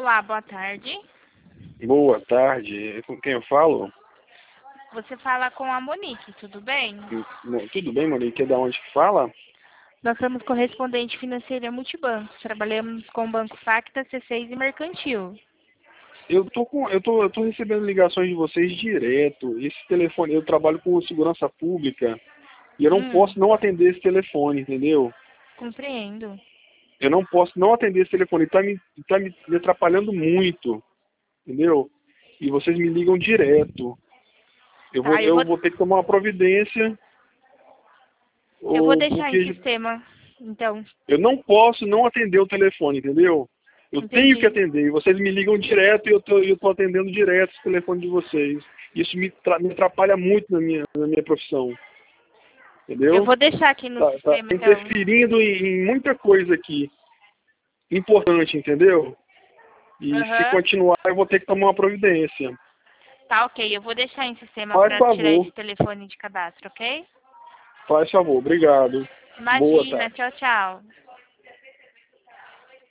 Olá, boa tarde. Boa tarde, com quem eu falo? Você fala com a Monique, tudo bem? Tudo bem, Monique? É da onde que fala? Nós somos correspondente financeira Multibanco. Trabalhamos com o Banco Facta, C6 e Mercantil. Eu tô recebendo ligações de vocês direto. Esse telefone, eu trabalho com segurança pública e eu não posso não atender esse telefone, entendeu? Compreendo. Eu não posso não atender esse telefone, tá me atrapalhando muito, entendeu? E vocês me ligam direto. Eu vou, Tá, eu vou ter que tomar uma providência, eu vou ou deixar em porque sistema, então. eu não posso não atender o telefone, entendeu? Eu tenho que Entendi. atender. E vocês me ligam direto e eu tô atendendo direto o telefone de vocês. Isso me atrapalha muito na minha profissão. Eu Entendeu? vou deixar aqui no Tá sistema, então. interferindo em muita coisa aqui. Importante, entendeu? E se Aham. continuar, eu vou ter que tomar uma providência. Tá, ok. Eu vou deixar em sistema Faz para tirar favor. esse telefone de cadastro, ok? Faz favor. Obrigado. Boa Imagina, tarde. tchau, tchau.